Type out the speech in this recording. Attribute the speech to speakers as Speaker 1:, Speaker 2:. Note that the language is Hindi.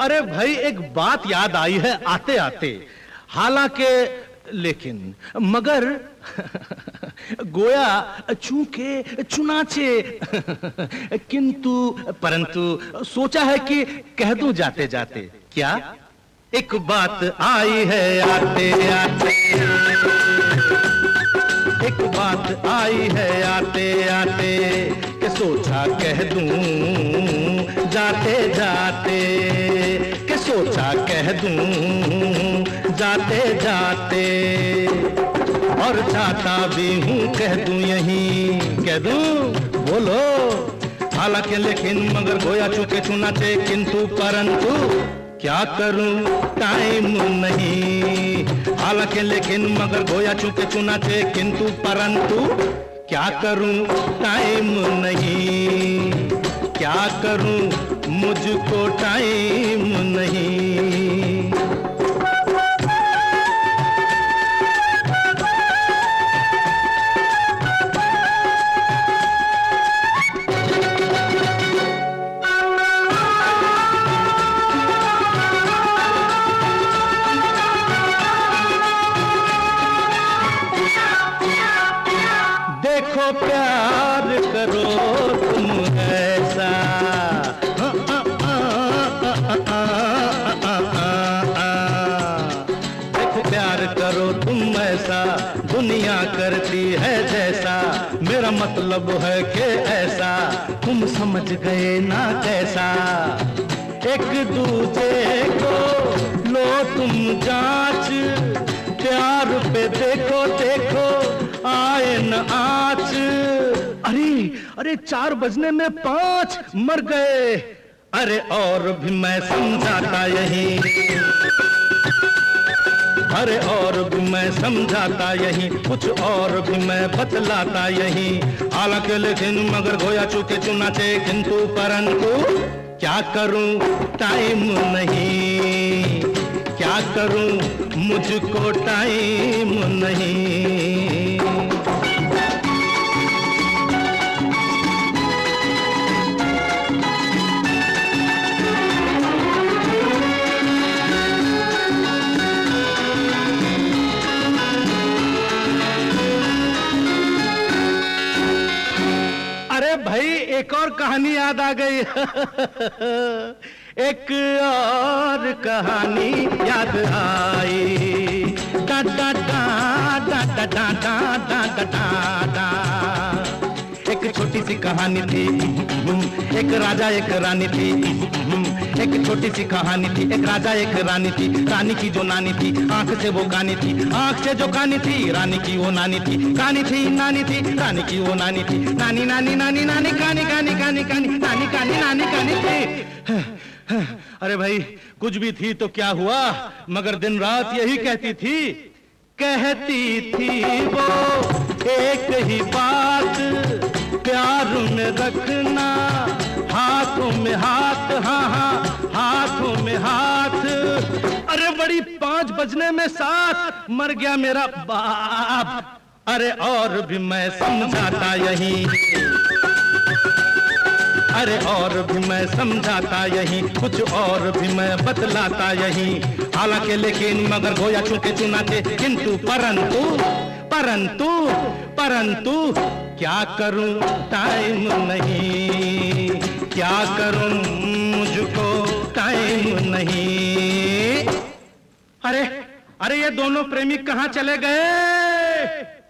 Speaker 1: अरे भाई एक बात याद आई है आते आते, हालांकि लेकिन मगर गोया चूंकि चुनाचे किंतु परंतु सोचा है कि कह दूं जाते जाते। क्या? एक बात आई है आते आते, एक बात आई है आते आते, कि सोचा कह दूं जाते जाते, कि सोचा कह दूं जाते जाते, और चाहता भी हूँ कह दूं यहीं, कह दूं बोलो। हालांकि लेकिन मगर गोया चूंकि चुनाचे किंतु परंतु क्या करूं टाइम नहीं। हालांकि लेकिन मगर गोया चूंकि चुनाचे किंतु परंतु क्या करूं टाइम नहीं, क्या करूं मुझको टाइम नहीं। देखो प्यार करो तुम ऐसा, देखो प्यार करो तुम ऐसा, दुनिया करती है जैसा, मेरा मतलब है कि ऐसा तुम समझ गए ना कैसा। एक दूजे को लो तुम जांच, प्यार पे देखो देखो आए न आँच। अरे अरे 4 बजने में 5 मर गए। अरे और भी मैं समझाता यही, अरे और भी मैं समझाता यही, कुछ और भी मैं बतलाता यही। हालांकि लेकिन मगर गोया चूंकि चुनाचे किंतु परंतु क्या करूं टाइम नहीं, क्या करूं मुझको टाइम नहीं। अरे भाई एक और कहानी याद आ गई। एक और कहानी याद आई, डा डा डा डा डा डा डा डा डा डा। एक छोटी सी कहानी थी, एक राजा एक रानी थी। एक छोटी सी कहानी थी, एक राजा एक रानी थी। रानी की जो नानी थी आंख से वो कानी थी, आंख से जो कानी थी रानी की वो नानी थी। कानी थी नानी थी रानी की वो नानी थी, नानी नानी नानी नानी कानी कानी कानी कानी नानी कानी नानी कानी थी। अरे भाई कुछ भी थी तो क्या हुआ, मगर दिन रात यही कहती थी, कहती थी वो एक ही बात, प्यार में रखना हाथों में हाथ, हाँ हाँ हाथों में हाथ। अरे बड़ी 5 बजने में 7 मर गया मेरा बाप। अरे और भी मैं समझाता यही, अरे और भी मैं समझाता यही, कुछ और भी मैं बतलाता यही। हालांकि लेकिन मगर गोया चूंकि चुनाचे किंतु परंतु परंतु परंतु क्या करूं टाइम नहीं, क्या करूं मुझको टाइम नहीं। अरे अरे ये दोनों प्रेमी कहाँ चले गए?